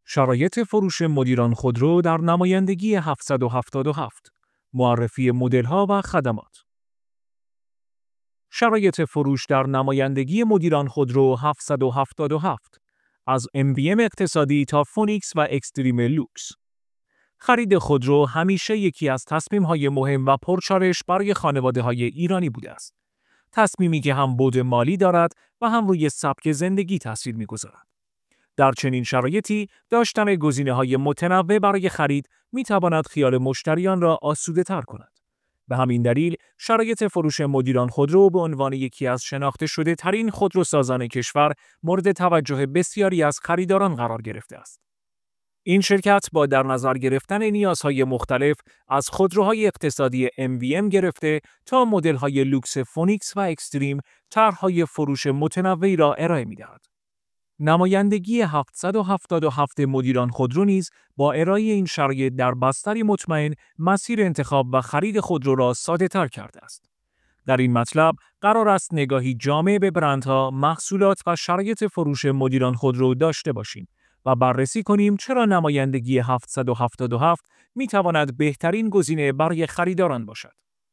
شرایط فروش مدیران خودرو در نمایندگی 777. معرفی مدل‌ها و خدمات. شرایط فروش در نمایندگی مدیران خودرو 777. از MVM اقتصادی تا فونیکس و اکستریم لوکس. خرید خودرو همیشه یکی از تصمیم‌های مهم و پرچالش برای خانواده‌های ایرانی بوده است. تصمیمی که هم بعد مالی دارد و هم روی سبک زندگی تاثیر می‌گذارد. در چنین شرایطی داشتن گزینه‌های متنوع برای خرید می‌تواند خیال مشتریان را آسوده‌تر کند. به همین دلیل شرایط فروش مدیران خودرو به عنوان یکی از شناخته شده ترین خودروسازان کشور مورد توجه بسیاری از خریداران قرار گرفته است. این شرکت با در نظر گرفتن نیازهای مختلف از خودروهای اقتصادی MVM گرفته تا مدل‌های لوکس فونیکس و اکستریم طرح‌های فروش متنوعی را ارائه می‌دهد. نمایندگی 777 مدیران خودرو نیز با ارائه این شرایط در بستری مطمئن مسیر انتخاب و خرید خودرو را ساده‌تر کرده است. در این مطلب قرار است نگاهی جامع به برندها، محصولات و شرایط فروش مدیران خودرو داشته باشیم و بررسی کنیم چرا نمایندگی 777 می‌تواند بهترین گزینه برای خریداران باشد.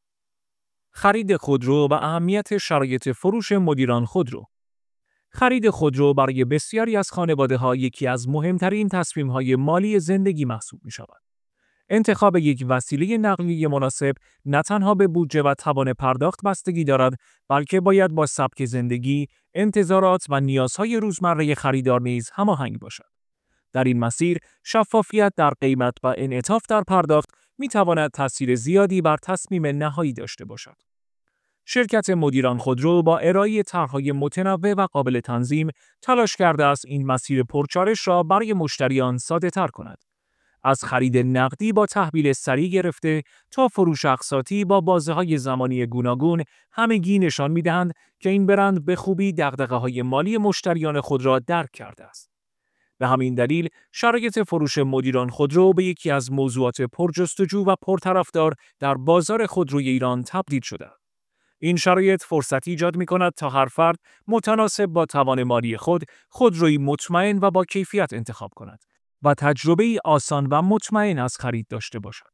خرید خودرو و اهمیت شرایط فروش مدیران خودرو. خرید خودرو برای بسیاری از خانواده‌ها یکی از مهمترین تصمیم‌های مالی زندگی محسوب می‌شود. انتخاب یک وسیله نقلیه مناسب نه تنها به بودجه و توان پرداخت بستگی دارد، بلکه باید با سبک زندگی، انتظارات و نیازهای روزمره خریدار نیز هماهنگ باشد. در این مسیر، شفافیت در قیمت و انعطاف در پرداخت می‌تواند تأثیر زیادی بر تصمیم نهایی داشته باشد. شرکت مدیران خودرو با ارائه طرح‌های متنوع و قابل تنظیم تلاش کرده است این مسیر پرچالش را برای مشتریان ساده‌تر کند. از خرید نقدی با تحویل سریع گرفته تا فروش اقساطی با بازه‌های زمانی گوناگون، همگی نشان می‌دهند که این برند به خوبی دغدغه‌های مالی مشتریان خود را درک کرده است. به همین دلیل شرایط فروش مدیران خودرو به یکی از موضوعات پرجستجو و پرطرفدار در بازار خودروی ایران تبدیل شده. این شرایط فرصتی ایجاد می‌کند تا هر فرد متناسب با توان مالی خود، خودرویی مطمئن و با کیفیت انتخاب کند و تجربه‌ای آسان و مطمئن از خرید داشته باشد.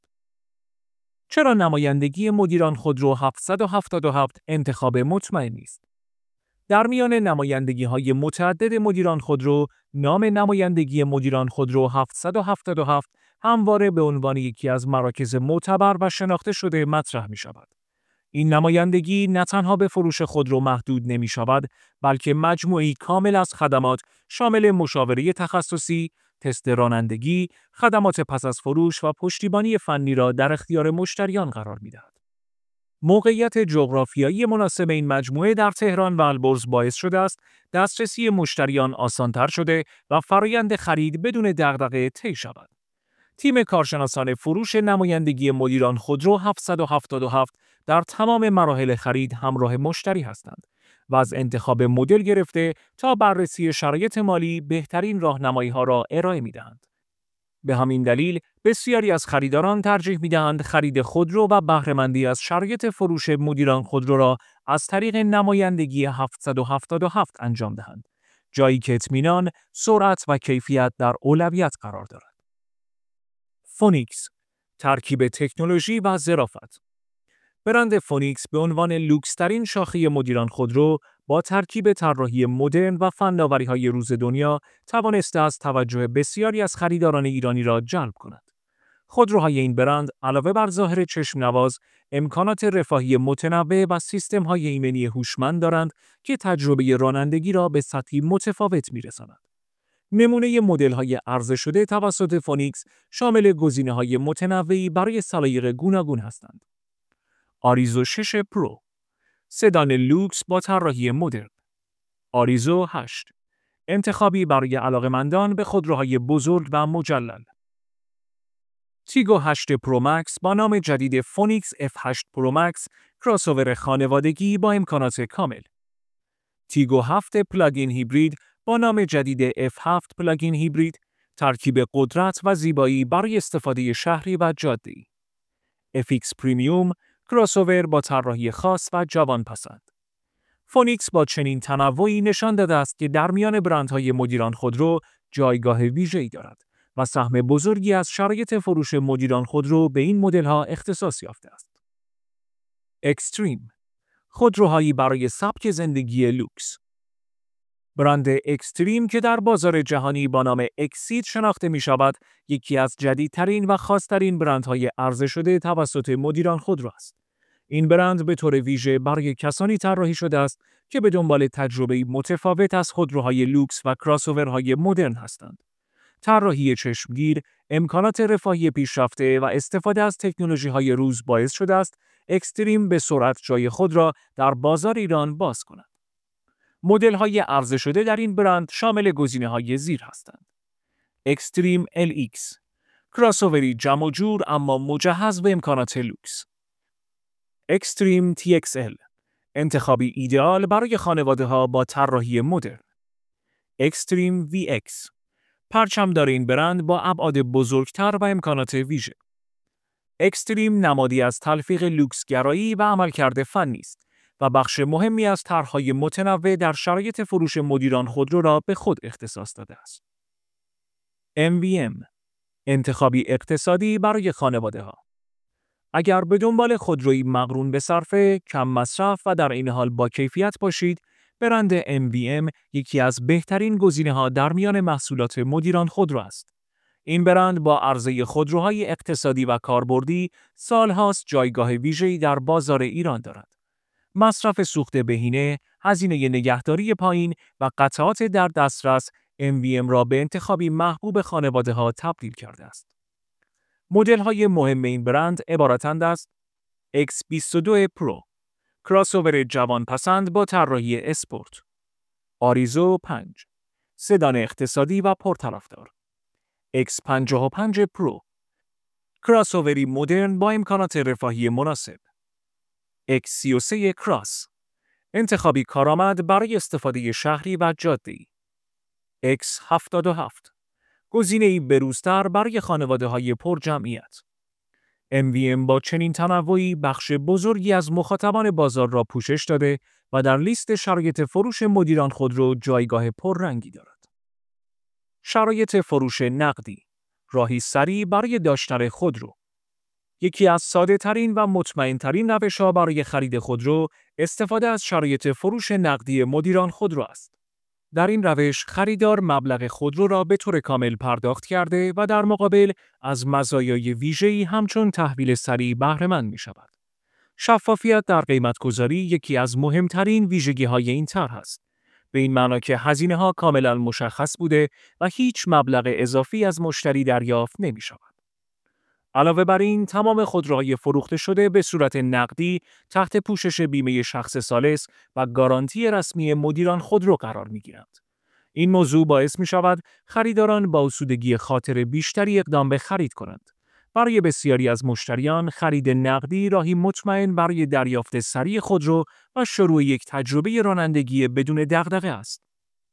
چرا نمایندگی مدیران خودرو 777 انتخاب مطمئنی است؟ در میان نمایندگی‌های متعدد مدیران خودرو، نام نمایندگی مدیران خودرو 777 همواره به عنوان یکی از مراکز معتبر و شناخته شده مطرح می‌شود. این نمایندگی نه تنها به فروش خودرو محدود نمی‌شود، بلکه مجموعه‌ای کامل از خدمات شامل مشاوره تخصصی، تست رانندگی، خدمات پس از فروش و پشتیبانی فنی را در اختیار مشتریان قرار می‌دهد. موقعیت جغرافیایی مناسب این مجموعه در تهران و البرز باعث شده است دسترسی مشتریان آسان‌تر شده و فرایند خرید بدون دغدغه طی شود. تیم کارشناسان فروش نمایندگی مدیران خودرو 777 در تمام مراحل خرید همراه مشتری هستند و از انتخاب مدل گرفته تا بررسی شرایط مالی بهترین راهنمایی‌ها را ارائه می‌دهند. به همین دلیل بسیاری از خریداران ترجیح می‌دهند خرید خودرو و بهره‌مندی از شرایط فروش مدیران خودرو را از طریق نمایندگی 777 انجام دهند، جایی که اطمینان، سرعت و کیفیت در اولویت قرار دارد. فونیکس، ترکیب تکنولوژی و ظرافت. برند فونیکس به عنوان لوکس‌ترین شاخه مدیران خودرو با ترکیب طراحی مدرن و فناوری‌های روز دنیا توانسته از توجه بسیاری از خریداران ایرانی را جلب کند. خودروهای این برند علاوه بر ظاهر چشم‌نواز، امکانات رفاهی متنوع و سیستم‌های ایمنی هوشمند دارند که تجربه رانندگی را به سطحی متفاوت می‌رساند. نمونه مدل‌های عرضه شده توسط فونیکس شامل گزینه‌های متنوعی برای سلایق گوناگون هستند. آریزو 6 پرو، سدان لوکس با طراحی مدرن. آریزو 8، انتخابی برای علاقه‌مندان به خودروهای بزرگ و مجلل. تیگو 8 پرو مکس با نام جدید فونیکس F8 پرو مکس، کراس‌اوور خانوادگی با امکانات کامل. تیگو 7 پلاگین هیبرید با نام جدید F7 پلاگین هیبرید، ترکیب قدرت و زیبایی برای استفاده شهری و جاده‌ای. FX پریمیوم، کراس‌اوور با طراحی خاص و جوانپسند. فونیکس با چنین تنوعی نشان داده است که در میان برندهای مدیران خودرو جایگاه ویژه‌ای دارد و سهم بزرگی از شرایط فروش مدیران خودرو به این مدل‌ها اختصاص یافته است. اکستریم خودروهایی برای سبک زندگی لوکس. برند اکستریم که در بازار جهانی با نام اکسید شناخته می شود، یکی از جدیدترین و خاص‌ترین برندهای عرضه شده توسط مدیران خودرو است. این برند به طور ویژه برای کسانی طراحی شده است که به دنبال تجربه‌ای متفاوت از خودروهای لوکس و کراس‌اوورهای مدرن هستند. طراحی چشمگیر، امکانات رفاهی پیشرفته و استفاده از تکنولوژی‌های روز باعث شده است اکستریم به سرعت جای خود را در بازار ایران باز کند. مدل‌های عرضه شده در این برند شامل گزینه‌های زیر هستند: اکستریم LX، کراس‌اوری جمع و جور اما مجهز به امکانات لوکس. اکستریم TXL، انتخابی ایدئال برای خانواده‌ها با طراحی مدرن. اکستریم VX، پرچمدار این برند با ابعاد بزرگتر و امکانات ویژه. اکستریم نمادی از تلفیق لوکس گرایی و عملکرد فنی است و بخش مهمی از طرح‌های متنوع در شرایط فروش مدیران خودرو را به خود اختصاص داده است. MVM، انتخابی اقتصادی برای خانواده‌ها. اگر به دنبال خودرویی مقرون به صرفه، کم مصرف و در این حال با کیفیت باشید، برند MVM یکی از بهترین گزینه‌ها در میان محصولات مدیران خودرو است. این برند با عرضه خودروهای اقتصادی و کاربردی سالهاست جایگاه ویژه‌ای در بازار ایران دارد. مصرف سوخت بهینه، هزینه نگهداری پایین و قطعات در دسترس MVM را به انتخابی محبوب خانواده‌ها تبدیل کرده است. مدل‌های مهم این برند عبارتند از X22 پرو، کراس‌اوور جوانپسند با طراحی اسپورت. آریزو 5، سدان اقتصادی و پرطرفدار. X55 پرو، کراس‌اوری مدرن با امکانات رفاهی مناسب. X33 کراس، انتخابی کارآمد برای استفاده شهری و جاده‌ای. X77، گزینه‌ای بروزتر برای خانواده‌های پرجمعیت. MVM با چنین تنوعی بخش بزرگی از مخاطبان بازار را پوشش داده و در لیست شرایط فروش مدیران خودرو جایگاه پررنگی دارد. شرایط فروش نقدی، راهی سریع برای داشتن خودرو. یکی از ساده‌ترین و مطمئن‌ترین روش‌ها برای خرید خودرو، استفاده از شرایط فروش نقدی مدیران خودرو است. در این روش، خریدار مبلغ خودرو را به طور کامل پرداخت کرده و در مقابل از مزایای ویژه‌ای همچون تحویل سریع بهره‌مند می‌شود. شفافیت در قیمت‌گذاری یکی از مهمترین ویژگی‌های این طرح است. به این معنا که هزینه‌ها کاملاً مشخص بوده و هیچ مبلغ اضافی از مشتری دریافت نمی‌شود. علاوه بر این، تمام خودروهای فروخته شده به صورت نقدی تحت پوشش بیمه شخص ثالث و گارانتی رسمی مدیران خودرو قرار می‌گیرند. این موضوع باعث می‌شود خریداران با آسودگی خاطر بیشتری اقدام به خرید کنند. برای بسیاری از مشتریان، خرید نقدی راهی مطمئن برای دریافت سریع خودرو و شروع یک تجربه رانندگی بدون دغدغه است.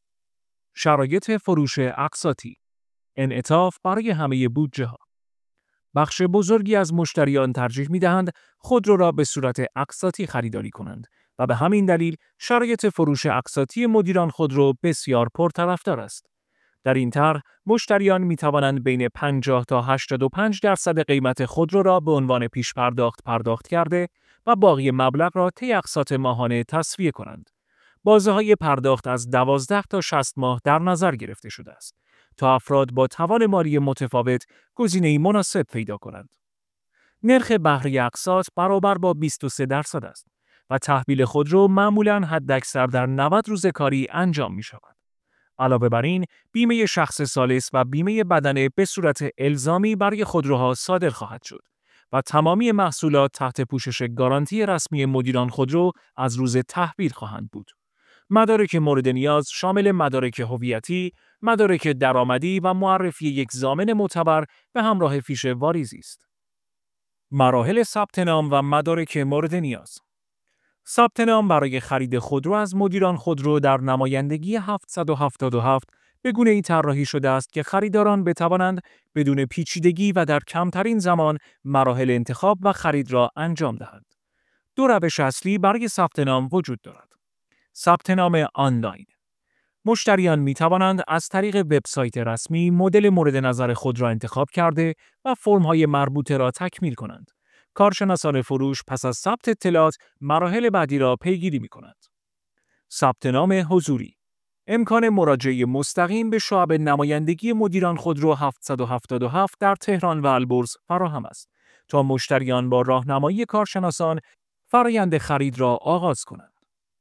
شرایط فروش اقساطی، انعطاف برای همه بودجه‌ها. بخش بزرگی از مشتریان ترجیح می‌دهند خودرو را به صورت اقساطی خریداری کنند و به همین دلیل شرایط فروش اقساطی مدیران خودرو بسیار پرطرفدار است. در این طرح مشتریان می‌توانند بین 50 تا 85% قیمت خودرو را به عنوان پیش پرداخت کرده و باقی مبلغ را طی اقساط ماهانه تسویه کنند. بازه‌های پرداخت از 12 تا 60 ماه در نظر گرفته شده است تا افراد با توان مالی متفاوت گزینه‌ای مناسب پیدا کنند. نرخ بهره اقساط برابر با 23% است و تحویل خودرو معمولاً حداکثر در 90 روز کاری انجام می‌شود. علاوه بر این، بیمه شخص ثالث و بیمه بدنه به صورت الزامی برای خودروها صادر خواهد شد و تمامی محصولات تحت پوشش گارانتی رسمی مدیران خودرو از روز تحویل خواهند بود. مدارک مورد نیاز شامل مدارک هویتی، مدارک درآمدی و معرفی یک ضامن معتبر به همراه فیش واریزی است. مراحل ثبت نام و مدارک مورد نیاز. ثبت نام برای خرید خودرو از مدیران خودرو در نمایندگی 777 به گونه‌ای طراحی شده است که خریداران بتوانند بدون پیچیدگی و در کمترین زمان مراحل انتخاب و خرید را انجام دهند. دو روش اصلی برای ثبت نام وجود دارد. ثبت نام آنلاین. مشتریان می توانند از طریق وبسایت رسمی مدل مورد نظر خود را انتخاب کرده و فرم‌های مربوطه را تکمیل کنند. کارشناسان فروش پس از ثبت اطلاعات مراحل بعدی را پیگیری می کنند. ثبت نام حضوری امکان مراجعه مستقیم به شعب نمایندگی مدیران خودرو 777 در تهران و البرز فراهم است تا مشتریان با راهنمایی کارشناسان فرآیند خرید را آغاز کنند.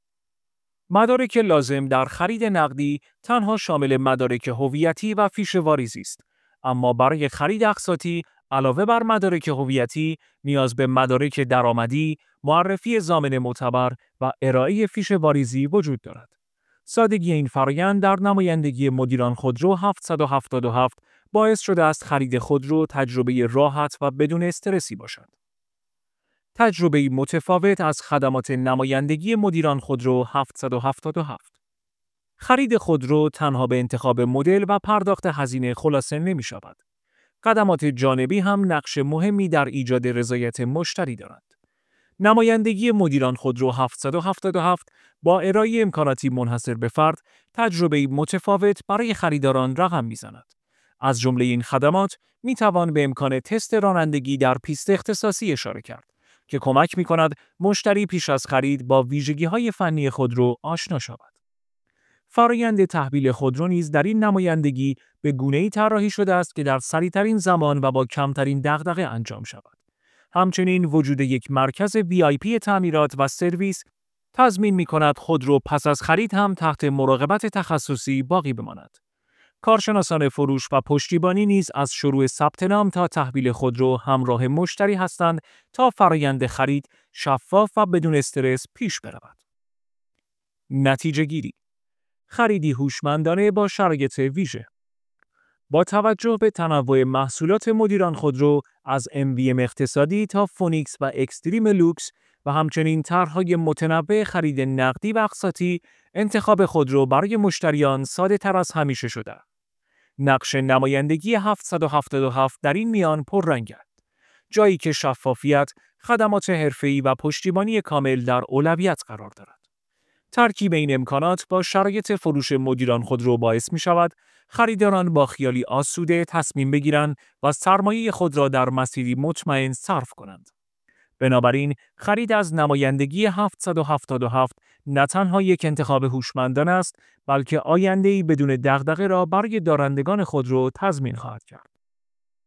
مدارک لازم در خرید نقدی تنها شامل مدارک هویتی و فیش واریزی است، اما برای خرید اقساطی علاوه بر مدارک هویتی نیاز به مدارک درآمدی، معرفی ضامن معتبر و ارائه فیش واریزی وجود دارد. سادگی این فرآیند در نمایندگی مدیران خودرو 777 باعث شده است خرید خودرو تجربه راحت و بدون استرسی باشد. تجربه متفاوت از خدمات نمایندگی مدیران خودرو 777. خرید خودرو تنها به انتخاب مدل و پرداخت هزینه خلاصه نمی شود. خدمات جانبی هم نقش مهمی در ایجاد رضایت مشتری دارند. نمایندگی مدیران خودرو 777 با ارائه امکاناتی منحصر به فرد، تجربه متفاوت برای خریداران رقم می‌زند. از جمله این خدمات می‌توان به امکان تست رانندگی در پیست اختصاصی اشاره کرد که کمک می‌کند مشتری پیش از خرید با ویژگی‌های فنی خودرو آشنا شود. فرآیند تحویل خودرو نیز در این نمایندگی به گونه‌ای طراحی شده است که در سریع‌ترین زمان و با کمترین دغدغه انجام شود. همچنین وجود یک مرکز VIP تعمیرات و سرویس تضمین می‌کند خودرو پس از خرید هم تحت مراقبت تخصصی باقی بماند. کارشناسان فروش و پشتیبانی نیز از شروع ثبت نام تا تحویل خودرو همراه مشتری هستند تا فرآیند خرید شفاف و بدون استرس پیش برود. نتیجه گیری: خریدی هوشمندانه با شرایط ویژه. با توجه به تنوع محصولات مدیران خودرو از MVM اقتصادی تا فونیکس و اکستریم لوکس و همچنین طرح‌های متنوع خرید نقدی و اقساطی، انتخاب خودرو برای مشتریان ساده تر از همیشه شده. نقش نمایندگی 777 در این میان پررنگ است، جایی که شفافیت، خدمات حرفه‌ای و پشتیبانی کامل در اولویت قرار دارد. ترکیب این امکانات با شرایط فروش مدیران خودرو باعث می شود خریداران با خیالی آسوده تصمیم بگیرند و سرمایه خود را در مسیری مطمئن صرف کنند. بنابراین خرید از نمایندگی 777 نه تنها یک انتخاب هوشمندانه است، بلکه آینده‌ای بدون دغدغه را برای دارندگان خودرو تضمین خواهد کرد.